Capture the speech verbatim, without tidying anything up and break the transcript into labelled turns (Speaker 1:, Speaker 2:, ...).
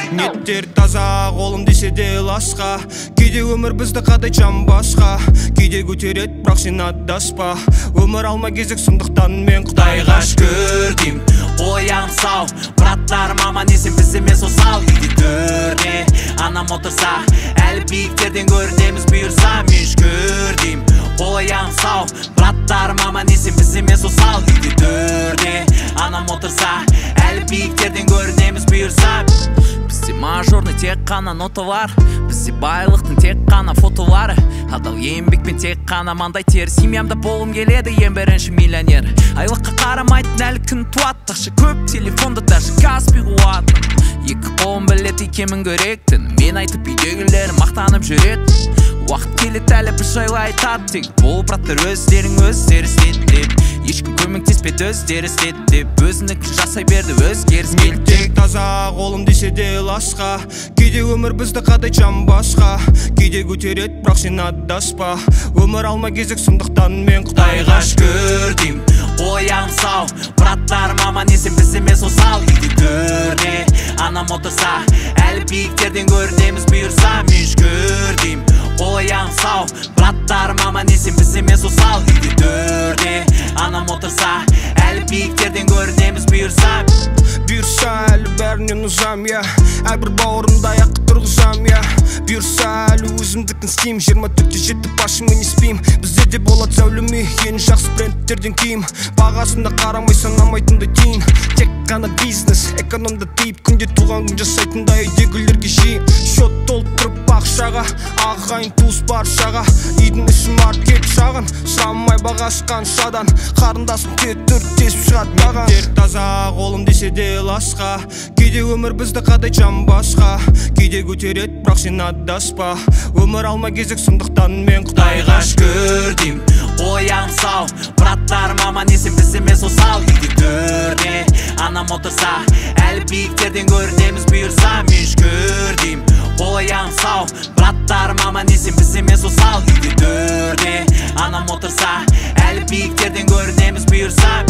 Speaker 1: Ниеттер таза, қолым десе де ласқа. Кейде өмір бізді қадай жамбасқа. Кейде көтерет, бірақ сен адаспа. Өмір алма кезек, сондықтан мен Құдайға шүкір дейм.
Speaker 2: Оян сау, браттарым аман есен, біз емес осал. Үйде төрде анам отырса, әлі биіктерден көрінеміз бұйырса, мен шүкір дейм. Оян сау, браттарым аман есен, біз емес осал. Үйде төрде анам отырса, әлі биіктерден көрінеміз бұйырса. Бізде мажорный тек қана ноталар, бізде байлықтың тек қана фотолары. Адал еңбекпен тек қана маңдай тер, семьямда болғым келеді ең бірінші миллионер. Айлыққа қарамайтын әлі күн туады, тақшы көп телефонда даже Каспий қуатын. Екі қолым білет екемін көректін, мен айтып үйдегілерім мақтанып жүреді. Уақыт келет әлі бір жайлы айтады тек, бұл браттар өздерің өздері істеді деп. Ешкім көмектеспеді өздері істеді деп, өзінікі жасай берді өзгеріс келді.
Speaker 1: Тек таза, қолым десе де ласқа. Кейде өмір бізді қадай жамбасқа. Кейде көтерет, бірақ сен адаспа. Өмір алма кезек, сондықтан мен Құдайға шүкір дейм.
Speaker 2: Оян сау, браттарым аман есен, біз емес осал. Үйде төрде анам отырса, әлі биіктерден көрінеміз бұйырса, мен шүкір дейм. Оян сау, браттарым аман есен, біз емес осал. Үйде төрде анам отырса, әлі биіктерден көрінеміз бұйырса.
Speaker 1: Бұйырса әлі бәрінен ұзам, я әрбір бауырымда аяққа тұрғызам, я бұйырса әлі өзімдікін істейм, жиырма төртте жеті башымен еспейм. Бізде де болады зәулім үй, ең жақсы брендтерден киім. Бағасында қарамай санамайтындай тиын. Тек қана бизнес, экономда тиіп, күнде туған күн жасайтындай үйдегілерге жиі. Шот толтырып ақшаға, ағайын туыс баршаға. Үйдің іші маркет шағын, сұрамай бағасы қаншадан. Қарындасым тетір тесіп шығады маған. Тек таза, қолым десе де ласқа. Кейде өмір бізді қадай жамбасқа. Кейде көтерет, бірақ сен адаспа. Өмір алма кезек, сондықтан мен Құдайға шүкір дейм.
Speaker 2: Оян сау, браттарым аман есен, біз емес осал. Үйде төрде анам отырса, әлі биіктерден көрінеміз бұйырса, мен шүкір дейм. Оян сау, браттарым аман есен, біз емес осал. Үйде төрде анам отырса, әлі биіктерден көрінеміз бұйырса.